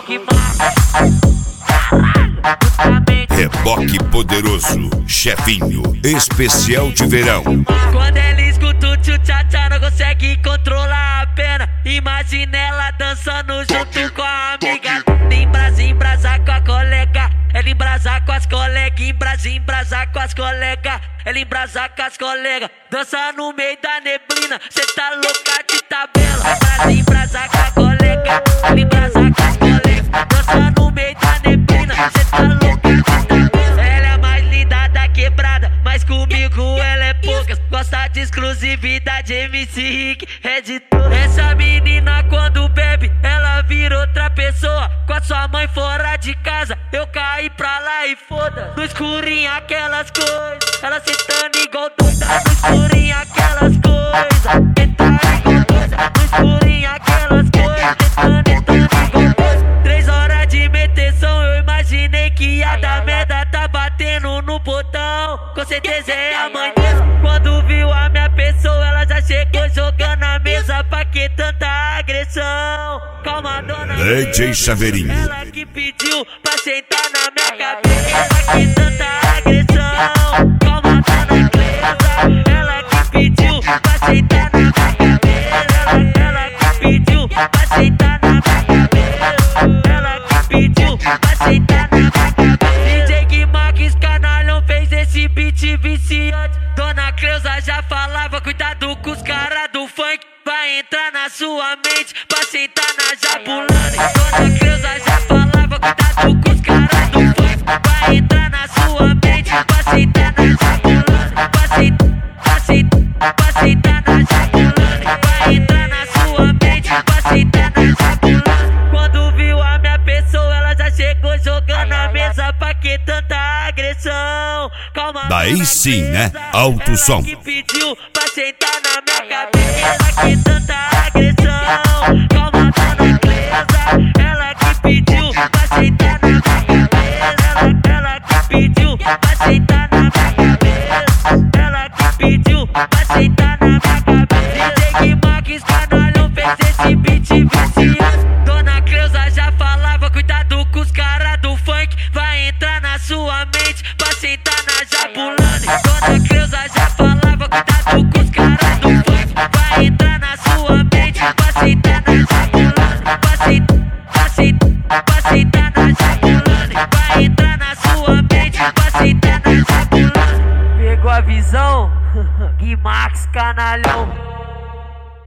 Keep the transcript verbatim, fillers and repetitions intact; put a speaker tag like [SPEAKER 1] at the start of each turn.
[SPEAKER 1] Reboque poderoso, chefinho, especial de verão.
[SPEAKER 2] Quando ela escuta o tchu-tchá-tchá, não consegue controlar a pena. Imagina ela dançando junto com a amiga. Embrasa, embrasa com a colega. Ela embrasa com as colegas. Embrasa, embrasa com as colegas. Ela embrasa com as colegas. Dança no meio da neblina. Cê tá louca de tabela. Embrasa, embrasa com a colega. Ela embrasa com as colegas. Dança no meio da neblina. Cê tá louca de tabela. Ela é mais linda da quebrada, mas comigo ela é poucas. Gosta de exclusividade, M C Rick, editor. Essa menina quando bebe, ela vira outra pessoa. Com a sua mãe fora de casa, eu caí pra lá e foda. No escurinho aquelas coisas, ela sentando igual doida. No escurinho aquelas coisas, sentando igual doida. No escurinho aquelas coisas, sentando, sentando igual doida. Três horas de meteção, eu imaginei que ia dar merda. Tá batendo no botão, com certeza é a mãe dela. Quando viu a minha pessoa, ela já chegou jogando a mesa. Pra que tanta agressão? Calma, dona
[SPEAKER 1] D J Chaveirinho.
[SPEAKER 2] Ela que pediu pra sentar na minha cabeça. Pra que tanta agressão? Calma, dona Cleusa. Ela que pediu pra sentar na minha cabeça. Ela, ela que pediu pra sentar na minha cabeça. Ela que pediu pra sentar na minha cabeça. D J Guimarães Canalhão fez esse beat viciante. Dona Cleusa já falava, cuidado com os caras do funk. Vai entrar na sua mente pra sentar na Jabulani. Dona Cleusa já falava, cuidado com os caras do funk. Vai entrar na sua mente pra sentar na Jabulani. Pra sentar, pra sentar, pra sentar na Jabulani. Vai entrar na sua mente pra sentar na Jabulani. Quando viu a minha pessoa, ela já chegou jogando a mesa. Pra que tanta agressão? Calma,
[SPEAKER 1] daí sim, né? Alto som.
[SPEAKER 2] que pediu pra sentar na minha cabeça. Ela que tanta agressão. Calma, dona Cleusa. Ela que pediu pra sentar na minha cabeça. Ela, ela que pediu pra sentar na minha cabeça. Ela que pediu pra sentar na minha cabeça. D J Guimarães Canalhão fez esse beat viciante. Dona Cleusa já falava, cuidado com os caras do funk. Vai entrar na sua mente pra sentar na Jabulani. Dona Cleusa já falava, cuidado com os caras do funk. Vai entrar na sua mente pra sentar na Jabulani. Pra sentar, pra sentar, pra sentar na Jabulani. Vai entrar na sua mente pra sentar na Jabulani. Pegou a visão? Guimarães Canalhão.